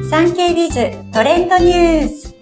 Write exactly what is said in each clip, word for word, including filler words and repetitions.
サンケービズトレンドニュース。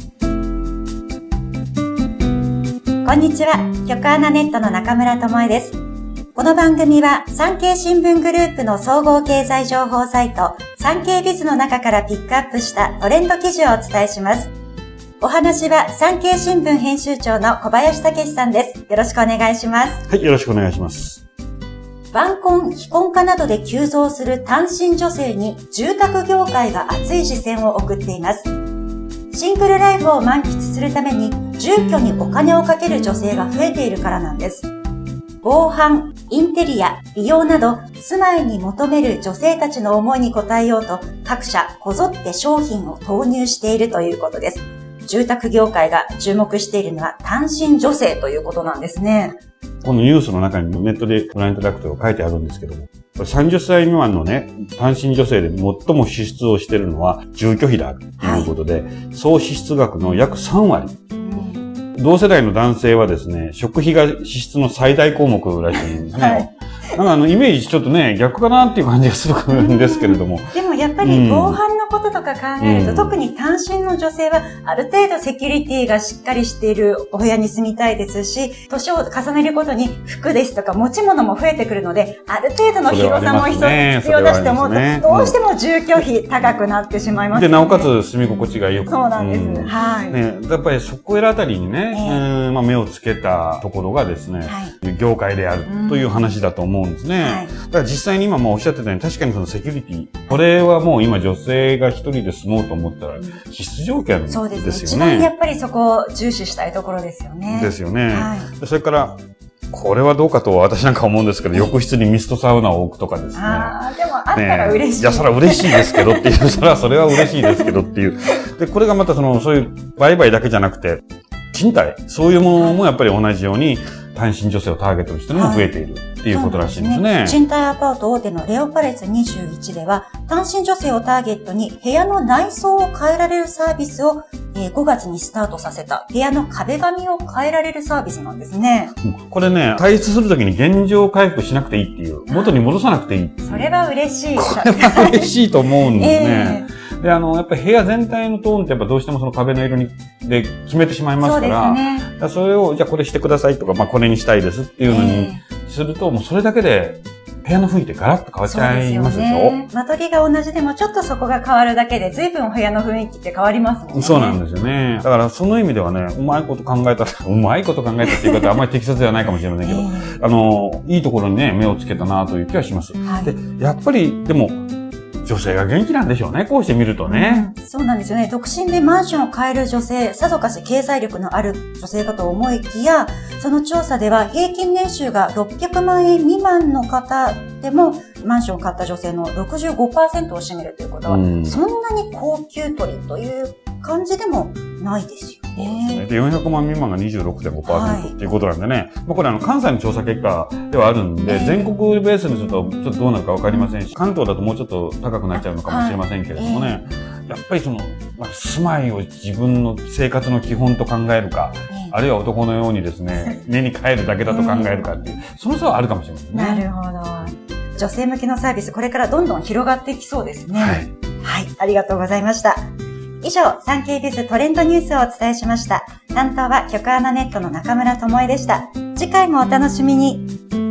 こんにちは、局アナネットの中村智恵です。この番組は産経新聞グループの総合経済情報サイトサンケービズの中からピックアップしたトレンド記事をお伝えします。お話は産経新聞編集長の小林武史さんです。よろしくお願いします。 はい、よろしくお願いします。 晩婚、非婚化などで急増する単身女性に住宅業界が熱い視線を送っています。シングルライフを満喫するために住居にお金をかける女性が増えているからなんです。防犯、インテリア、美容など住まいに求める女性たちの思いに応えようと各社こぞって商品を投入しているということです。住宅業界が注目しているのは単身女性ということなんですね。 このニュースの中にネットでご覧いただくと書いてあるんですけども、さんじゅっさい未満のね、単身女性で最も支出をしているのは住居費だということで、はい、総支出額の約さんわり。同世代の男性はですね、食費が支出の最大項目らしいんですね。はい、なんかあの、イメージちょっとね、逆かなっていう感じがするんですけれども。 でもやっぱり防犯のこととか考えると、うん、特に単身の女性はある程度セキュリティがしっかりしているお部屋に住みたいですし、年を重ねるごとに服ですとか持ち物も増えてくるので、ある程度の広さも必要だして思うと、どうしても住居費高くなってしまいますよね。 で、なおかつ住み心地が良く。 そうなんです。うん、はい。 ね、やっぱりそこらあたりにね、えーまあ、目をつけたところがですね、はい、業界であるという話だと思うんですね。はい、だから実際に今もおっしゃってたように、確かにそのセキュリティ、これはもう今女性が一人で住もうと思ったら必須条件ですよね。そうですね。 一番やっぱりそこを重視したいところですよね。 ですよね。はい、それから、これはどうかと私なんか思うんですけど、浴室にミストサウナを置くとかですね。 ああ、でもあったら嬉しい。 ね、いや、それは嬉しいですけどっていう、それはそれは嬉しいですけどっていう。で、これがまたその、そういう売買だけじゃなくて、賃貸、そういうものもやっぱり同じように単身女性をターゲットにしてるのも増えているっていうことらしいんですね。はい、 賃貸アパート大手のレオパレスにじゅういちでは、単身女性をターゲットに部屋の内装を変えられるサービスをごがつにスタートさせた部屋の壁紙を変えられるサービスなんですね。 これね、退出するときに現状回復しなくていいっていう、元に戻さなくていいっていう。 それは嬉しい。 これは嬉しいと思うんですね。えーで、あの、やっぱり部屋全体のトーンってやっぱどうしてもその壁の色に、で決めてしまいますから、そうですね。だそれを、じゃあこれしてくださいとか、まあこれにしたいですっていうのにすると、えー、もうそれだけで、部屋の雰囲気ガラッと変わっちゃいますでしょ。そうですよね。 間取りが同じでもちょっとそこが変わるだけで随分お部屋の雰囲気って変わりますもんね。 そうなんですよね。だからその意味ではね、うまいこと考えた、うまいこと考えたっていう方はあんまり適切ではないかもしれませんけど、えー、あの、いいところにね、目をつけたなという気はします。はい、で、やっぱり、でも、女性が元気なんでしょうね。こうして見るとね、 うん。そうなんですよね。独身でマンションを買える女性、さぞかし経済力のある女性かと思いきや、その調査では平均年収がろっぴゃくまんえん未満の方でもマンションを買った女性の ろくじゅうごパーセント を占めるということは、うん、そんなに高級取りという感じでもないですよね。 で、よんひゃくまん未満が にじゅうろくてんごパーセント っていうことなんでね。まあこれあの関西の調査結果ではあるんで、えー、全国ベースにするとちょっとどうなるかわかりませんし、関東だともうちょっと高くなっちゃうのかもしれませんけれどもね。えー、やっぱりその、まあ、住まいを自分の生活の基本と考えるか、えー、あるいは男のようにですね、家に帰るだけだと考えるかっていう、その差はあるかもしれませんね。 なるほど。女性向けのサービス、これからどんどん広がっていきそうですね。はい。はい、ありがとうございました。以上、サンケービズトレンドニュースをお伝えしました。担当は局アナネットの中村智恵でした。次回もお楽しみに。